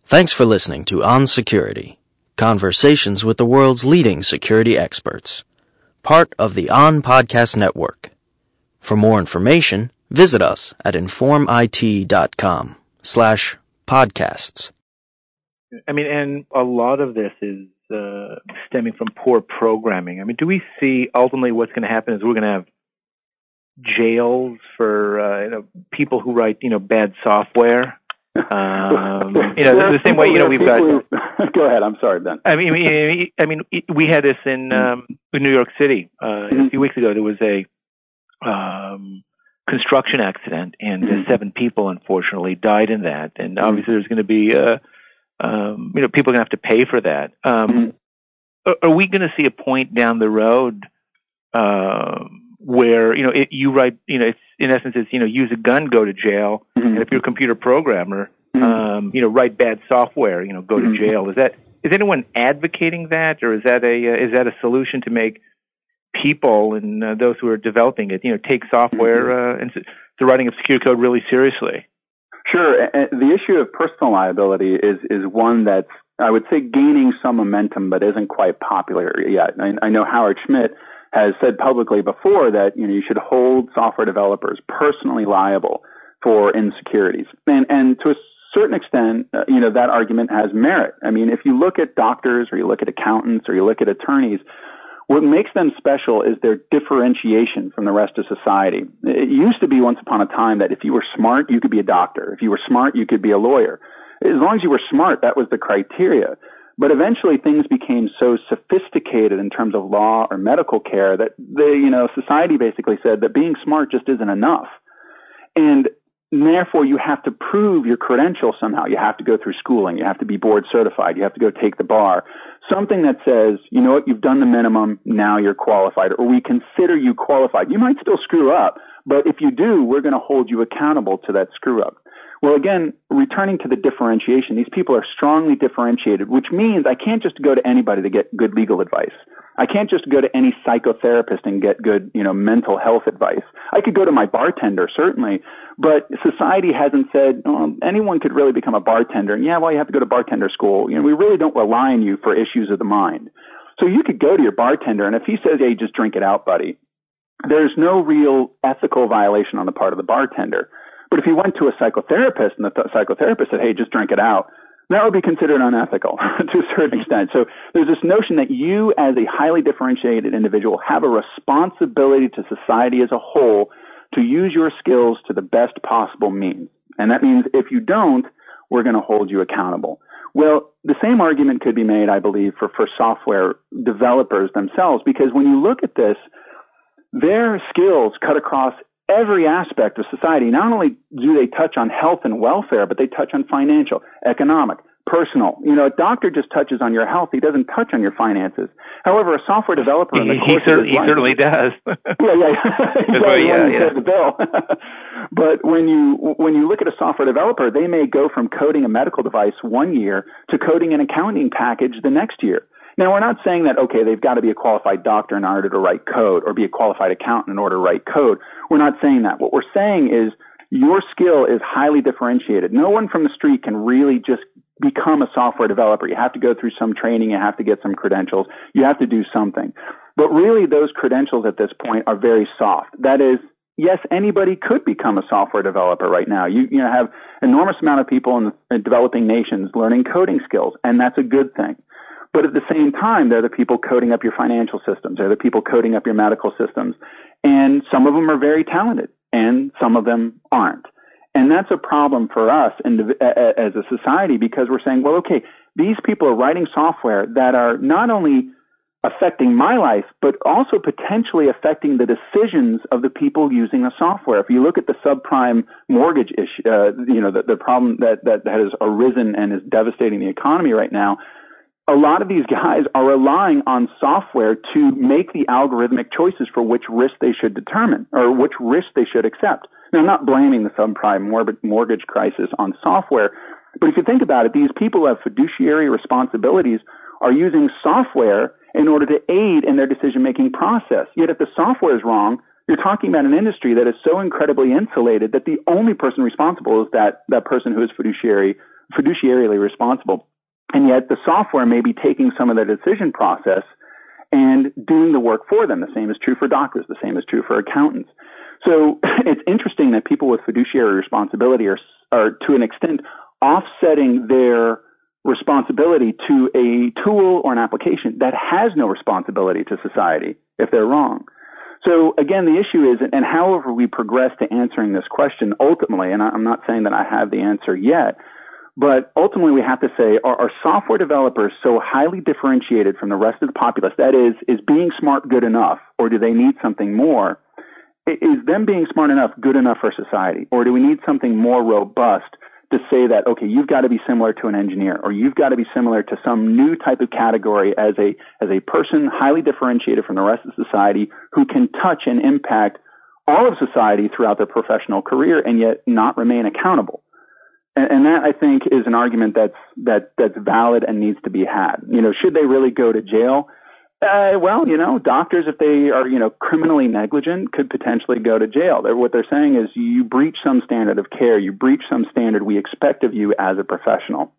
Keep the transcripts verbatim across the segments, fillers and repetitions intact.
Thanks for listening to On Security, conversations with the world's leading security experts, part of the On Podcast Network. For more information, visit us at informit.com slash podcasts. I mean, and a lot of this is uh, stemming from poor programming. I mean, do we see ultimately what's going to happen is we're going to have jails for uh, you know, people who write, you know, bad software? Um, you know, the same way, you know, we've got. Who, go ahead. I'm sorry, Ben. I mean, I mean, we had this in, um, in New York City uh, mm-hmm. a few weeks ago. There was a um, construction accident, and mm-hmm. seven people, unfortunately, died in that. And mm-hmm. obviously, there's going to be, uh, um, you know, people are going to have to pay for that. Um, mm-hmm. are, are we going to see a point down the road uh, where, you know, it, you write, you know, it's in essence, it's, you know, use a gun, go to jail. Mm-hmm. And if you're a computer programmer, mm-hmm. um, you know, write bad software, you know, go to mm-hmm. jail. Is that, is anyone advocating that, or is that a, uh, is that a solution to make people and uh, those who are developing it, you know, take software mm-hmm. uh, and the writing of secure code really seriously? Sure. And the issue of personal liability is, is one that's, I would say, gaining some momentum, but isn't quite popular yet. I, I know Howard Schmidt has said publicly before that, you know, you should hold software developers personally liable for insecurities. And, and to a certain extent, uh, you know, that argument has merit. I mean, if you look at doctors or you look at accountants or you look at attorneys, what makes them special is their differentiation from the rest of society. It used to be once upon a time that if you were smart, you could be a doctor. If you were smart, you could be a lawyer. As long as you were smart, that was the criteria. But eventually things became so sophisticated in terms of law or medical care that the, you know, society basically said that being smart just isn't enough. And therefore you have to prove your credentials somehow. You have to go through schooling. You have to be board certified. You have to go take the bar. Something that says, you know what, you've done the minimum, now you're qualified, or we consider you qualified. You might still screw up, but if you do, we're going to hold you accountable to that screw up. Well, again, returning to the differentiation, these people are strongly differentiated, which means I can't just go to anybody to get good legal advice. I can't just go to any psychotherapist and get good, you know, mental health advice. I could go to my bartender, certainly, but society hasn't said, oh, anyone could really become a bartender. And yeah, well, you have to go to bartender school. You know, we really don't rely on you for issues of the mind. So you could go to your bartender, and if he says, hey, just drink it out, buddy, there's no real ethical violation on the part of the bartender. But if you went to a psychotherapist and the th- psychotherapist said, hey, just drink it out, that would be considered unethical to a certain extent. So there's this notion that you as a highly differentiated individual have a responsibility to society as a whole to use your skills to the best possible means. And that means if you don't, we're going to hold you accountable. Well, the same argument could be made, I believe, for, for software developers themselves, because when you look at this, their skills cut across every aspect of society. Not only do they touch on health and welfare, but they touch on financial, economic, personal. You know, a doctor just touches on your health. He doesn't touch on your finances. However, a software developer in the he, course he, of his he life, certainly does. yeah, yeah, exactly, yeah, yeah. The bill. But when you when you look at a software developer, they may go from coding a medical device one year to coding an accounting package the next year. Now, we're not saying that, okay, they've got to be a qualified doctor in order to write code or be a qualified accountant in order to write code. We're not saying that. What we're saying is your skill is highly differentiated. No one from the street can really just become a software developer. You have to go through some training. You have to get some credentials. You have to do something. But really, those credentials at this point are very soft. That is, yes, anybody could become a software developer right now. You, you know, have enormous amount of people in, the, in developing nations learning coding skills, and that's a good thing. But at the same time, they're the people coding up your financial systems. They're the people coding up your medical systems. And some of them are very talented, and some of them aren't. And that's a problem for us in, as a society, because we're saying, well, okay, these people are writing software that are not only affecting my life, but also potentially affecting the decisions of the people using the software. If you look at the subprime mortgage issue, uh, you know, the, the problem that, that has arisen and is devastating the economy right now, a lot of these guys are relying on software to make the algorithmic choices for which risk they should determine or which risk they should accept. Now, I'm not blaming the subprime mortgage crisis on software, but if you think about it, these people who have fiduciary responsibilities are using software in order to aid in their decision-making process. Yet if the software is wrong, you're talking about an industry that is so incredibly insulated that the only person responsible is that, that person who is fiduciary fiduciarily responsible. And yet the software may be taking some of the decision process and doing the work for them. The same is true for doctors. The same is true for accountants. So it's interesting that people with fiduciary responsibility are, are to an extent offsetting their responsibility to a tool or an application that has no responsibility to society if they're wrong. So again, the issue is, and however we progress to answering this question ultimately, and I'm not saying that I have the answer yet, but ultimately we have to say, are, are software developers so highly differentiated from the rest of the populace? That is, is being smart good enough, or do they need something more? Is them being smart enough good enough for society, or do we need something more robust to say that, okay, you've got to be similar to an engineer, or you've got to be similar to some new type of category as a as a person highly differentiated from the rest of society who can touch and impact all of society throughout their professional career and yet not remain accountable? And, and that, I think, is an argument that's that that's valid and needs to be had. You know, should they really go to jail? Uh, well, you know, doctors, if they are, you know, criminally negligent, could potentially go to jail. They're, what they're saying is you breach some standard of care, you breach some standard we expect of you as a professional.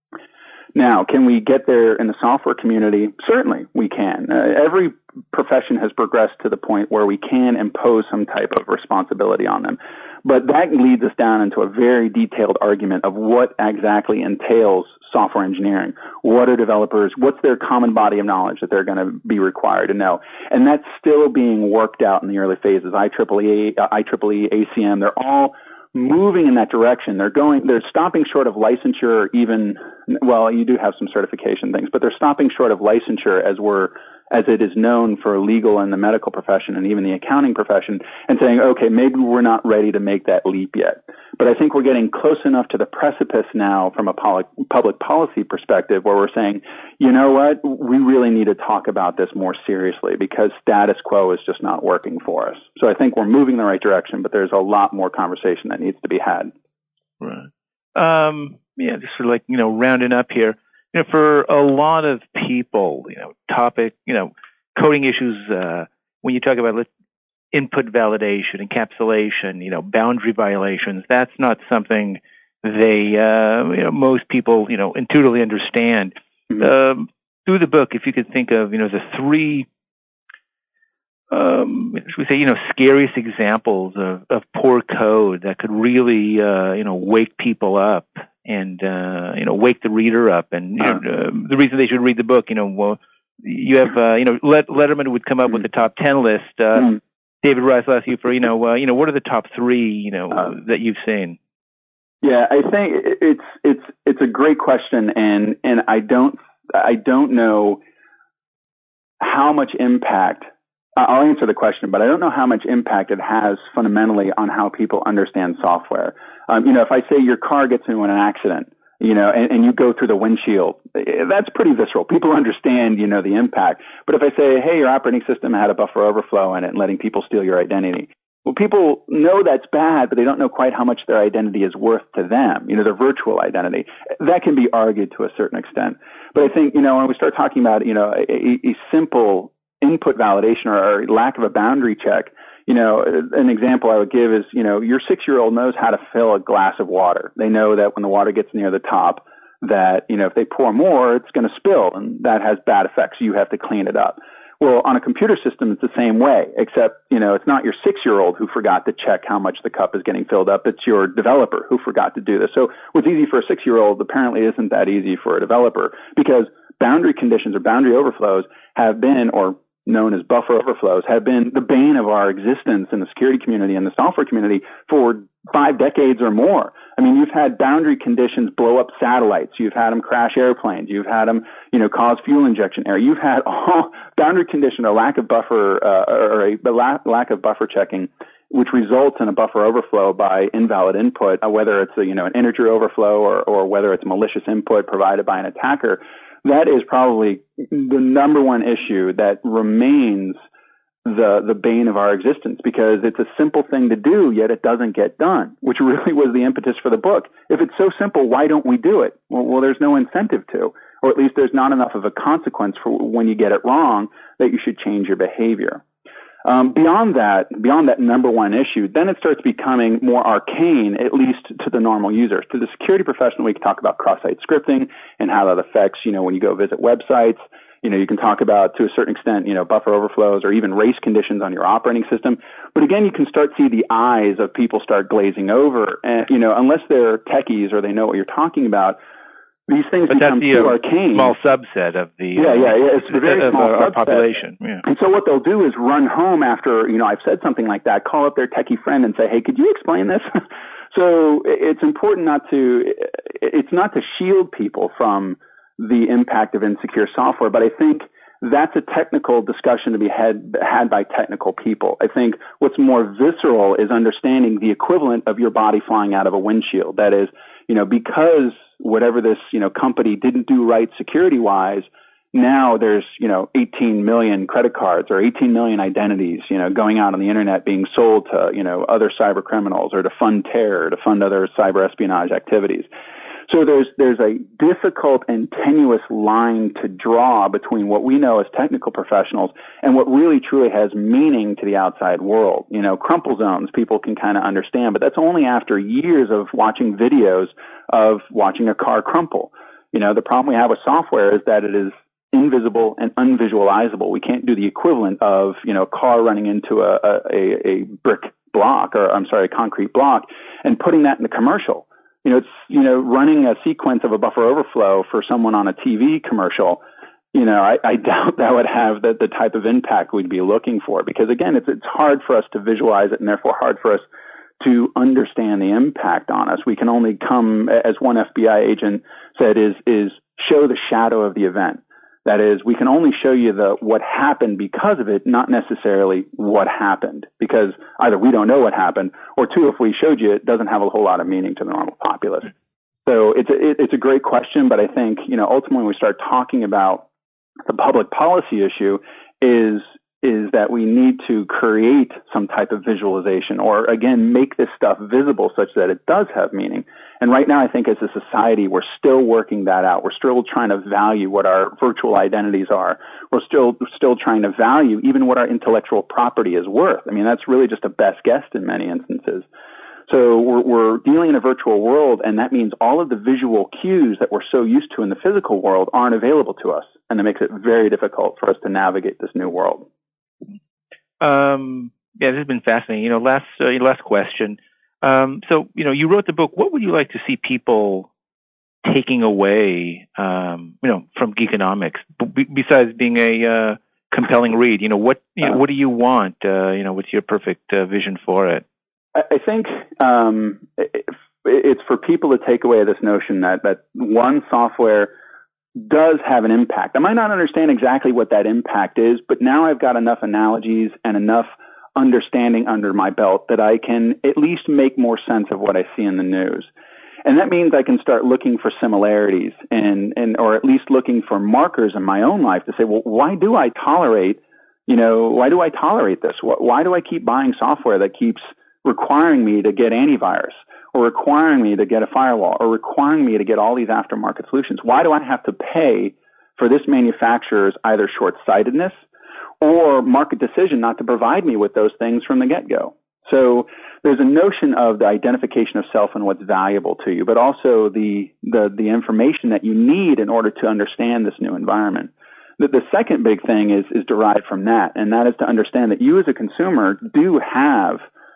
Now, can we get there in the software community? Certainly we can. Uh, every profession has progressed to the point where we can impose some type of responsibility on them. But that leads us down into a very detailed argument of what exactly entails software engineering. What are developers? What's their common body of knowledge that they're going to be required to know? And that's still being worked out in the early phases. I triple E, I triple E, A C M, they're all moving in that direction. They're going, they're stopping short of licensure even, well, you do have some certification things, but they're stopping short of licensure as we're, as it is known for legal and the medical profession and even the accounting profession, and saying, okay, maybe we're not ready to make that leap yet. But I think we're getting close enough to the precipice now from a poli- public policy perspective where we're saying, you know what, we really need to talk about this more seriously because status quo is just not working for us. So I think we're moving in the right direction, but there's a lot more conversation that needs to be had. Right. Um, yeah, just sort of like, you know, rounding up here. You know, for a lot of people, you know, topic, you know, coding issues, uh, when you talk about input validation, encapsulation, you know, boundary violations, that's not something they, uh, you know, most people, you know, intuitively understand. Mm-hmm. Um, through the book, if you could think of, you know, the three, um, should we say, you know, scariest examples of, of poor code that could really, uh, you know, wake people up. And, uh, you know, wake the reader up. And, you know, uh, the reason they should read the book, you know, well, you have, uh, you know, Let- Letterman would come up mm. with the top ten list. Uh, mm. David Rice will ask you for, you know, uh, you know, what are the top three, you know, uh, that you've seen? Yeah, I think it's, it's, it's a great question. And, and I don't, I don't know how much impact, I'll answer the question, but I don't know how much impact it has fundamentally on how people understand software. Um, you know, if I say your car gets into an accident, you know, and, and you go through the windshield, that's pretty visceral. People understand, you know, the impact. But if I say, hey, your operating system had a buffer overflow in it and letting people steal your identity, well, people know that's bad, but they don't know quite how much their identity is worth to them, you know, their virtual identity. That can be argued to a certain extent. But I think, you know, when we start talking about, you know, a, a simple input validation or, or lack of a boundary check, you know, an example I would give is, you know, your six-year-old knows how to fill a glass of water. They know that when the water gets near the top, that, you know, if they pour more, it's going to spill, and that has bad effects. You have to clean it up. Well, on a computer system, it's the same way, except, you know, it's not your six-year-old who forgot to check how much the cup is getting filled up. It's your developer who forgot to do this. So what's easy for a six-year-old apparently isn't that easy for a developer, because boundary conditions or boundary overflows have been, or known as buffer overflows, have been the bane of our existence in the security community and the software community for five decades or more. I mean, you've had boundary conditions blow up satellites. You've had them crash airplanes. You've had them, you know, cause fuel injection error. You've had all boundary condition or lack of buffer, uh, or a lack, lack of buffer checking, which results in a buffer overflow by invalid input, uh, whether it's a, you know, an integer overflow or, or whether it's malicious input provided by an attacker. That is probably the number one issue that remains the the bane of our existence, because it's a simple thing to do, yet it doesn't get done, which really was the impetus for the book. If it's so simple, why don't we do it? Well, well, there's no incentive to, or at least there's not enough of a consequence for when you get it wrong that you should change your behavior. Um, beyond that, beyond that number one issue, then it starts becoming more arcane, at least to the normal user. To the security professional, we can talk about cross-site scripting and how that affects, you know, when you go visit websites. You know, you can talk about, to a certain extent, you know, buffer overflows or even race conditions on your operating system. But again, you can start to see the eyes of people start glazing over. And, you know, unless they're techies or they know what you're talking about, these things but become that's the too arcane. Small subset of the yeah, yeah, yeah. It's a very of small our, our subset. population. Yeah. And so what they'll do is run home after, you know, I've said something like that, call up their techie friend and say, hey, could you explain this? So it's important not to, it's not to shield people from the impact of insecure software, but I think that's a technical discussion to be had, had by technical people. I think what's more visceral is understanding the equivalent of your body flying out of a windshield. That is, you know, because whatever this, you know, company didn't do right security-wise, now there's, you know, eighteen million credit cards or eighteen million identities, you know, going out on the internet being sold to, you know, other cyber criminals or to fund terror, to fund other cyber espionage activities. So there's, there's a difficult and tenuous line to draw between what we know as technical professionals and what really truly has meaning to the outside world. You know, crumple zones people can kind of understand, but that's only after years of watching videos of watching a car crumple. You know, the problem we have with software is that it is invisible and unvisualizable. We can't do the equivalent of, you know, a car running into a, a, a brick block or, I'm sorry, a concrete block and putting that in a commercial. You know, it's, you know, running a sequence of a buffer overflow for someone on a T V commercial. You know, I, I doubt that would have the, the type of impact we'd be looking for because, again, it's, it's hard for us to visualize it and therefore hard for us to understand the impact on us. We can only come, as one F B I agent said, is, is show the shadow of the event. That is, we can only show you the what happened because of it, not necessarily what happened, because either we don't know what happened, or two, if we showed you, it doesn't have a whole lot of meaning to the normal populace. So it's a, it, it's a great question, but I think, you know, ultimately when we start talking about the public policy issue is is that we need to create some type of visualization or, again, make this stuff visible such that it does have meaning. And right now, I think as a society, we're still working that out. We're still trying to value what our virtual identities are. We're still still trying to value even what our intellectual property is worth. I mean, that's really just a best guess in many instances. So we're, we're dealing in a virtual world, and that means all of the visual cues that we're so used to in the physical world aren't available to us, and it makes it very difficult for us to navigate this new world. Um, yeah, this has been fascinating. You know, last uh, last question. Um, so, you know, you wrote the book. What would you like to see people taking away, um, you know, from Geekonomics, b- besides being a uh, compelling read? You know, what you know, what do you want? Uh, you know, what's your perfect uh, vision for it? I think um, it's for people to take away this notion that that one, software does have an impact. I might not understand exactly what that impact is, but now I've got enough analogies and enough understanding under my belt that I can at least make more sense of what I see in the news. And that means I can start looking for similarities and, and or at least looking for markers in my own life to say, well, why do I tolerate, you know, why do I tolerate this? Why do I keep buying software that keeps requiring me to get antivirus or requiring me to get a firewall or requiring me to get all these aftermarket solutions? Why do I have to pay for this manufacturer's either short-sightedness or market decision not to provide me with those things from the get-go? So there's a notion of the identification of self and what's valuable to you, but also the, the, the information that you need in order to understand this new environment. The, the second big thing is, is derived from that, and that is to understand that you as a consumer do have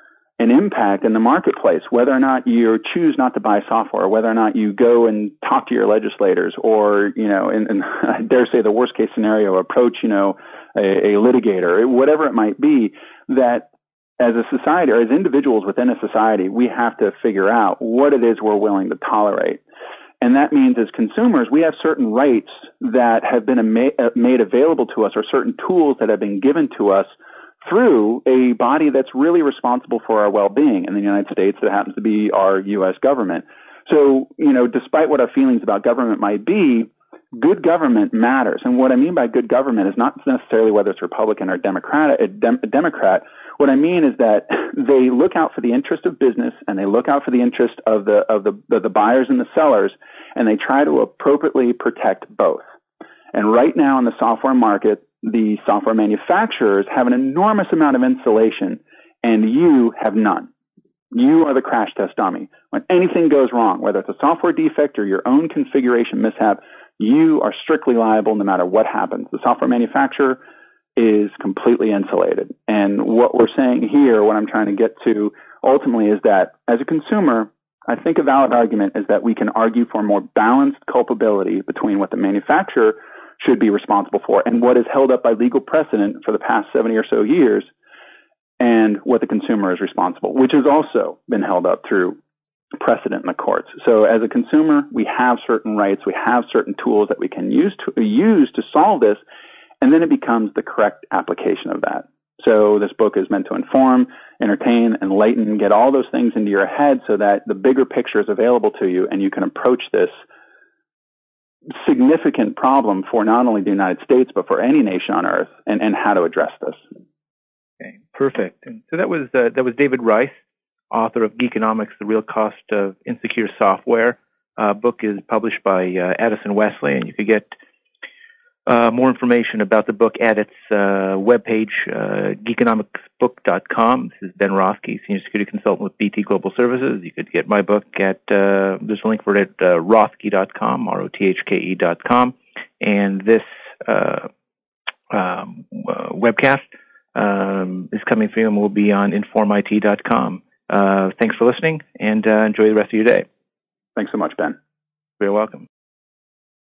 an impact in the marketplace, whether or not you choose not to buy software, whether or not you go and talk to your legislators, or, you know, and, and I dare say the worst case scenario, approach, you know, a, a litigator, whatever it might be, that as a society or as individuals within a society, we have to figure out what it is we're willing to tolerate. And that means as consumers, we have certain rights that have been ama- made available to us or certain tools that have been given to us through a body that's really responsible for our well-being. In the United States, that happens to be our U S government. So, you know, despite what our feelings about government might be, good government matters. And what I mean by good government is not necessarily whether it's Republican or Democrat. A dem- Democrat. What I mean is that they look out for the interest of business and they look out for the interest of the of the of the buyers and the sellers, and they try to appropriately protect both. And right now in the software market, the software manufacturers have an enormous amount of insulation and you have none. You are the crash test dummy. When anything goes wrong, whether it's a software defect or your own configuration mishap, you are strictly liable no matter what happens. The software manufacturer is completely insulated. And what we're saying here, what I'm trying to get to ultimately is that as a consumer, I think a valid argument is that we can argue for more balanced culpability between what the manufacturer should be responsible for and what is held up by legal precedent for the past seventy or so years and what the consumer is responsible, which has also been held up through precedent in the courts. So as a consumer, we have certain rights, we have certain tools that we can use to use to solve this, and then it becomes the correct application of that. So this book is meant to inform, entertain, enlighten, get all those things into your head so that the bigger picture is available to you and you can approach this significant problem for not only the United States, but for any nation on earth, and, and how to address this. Okay, perfect. And so that was uh, that was David Rice, author of Geekonomics: The Real Cost of Insecure Software. Uh, book is published by uh, Addison Wesley, and you could get uh, more information about the book at its uh, webpage, uh, geekonomics book dot com. This is Ben Rothke, Senior Security Consultant with B T Global Services. You could get my book at, uh, there's a link for it at uh, rothke dot com, R O T H K E dot com. And this uh, um, uh, webcast um, is coming for you and will be on inform I T dot com. Uh, thanks for listening, and uh, enjoy the rest of your day. Thanks so much, Ben. You're welcome.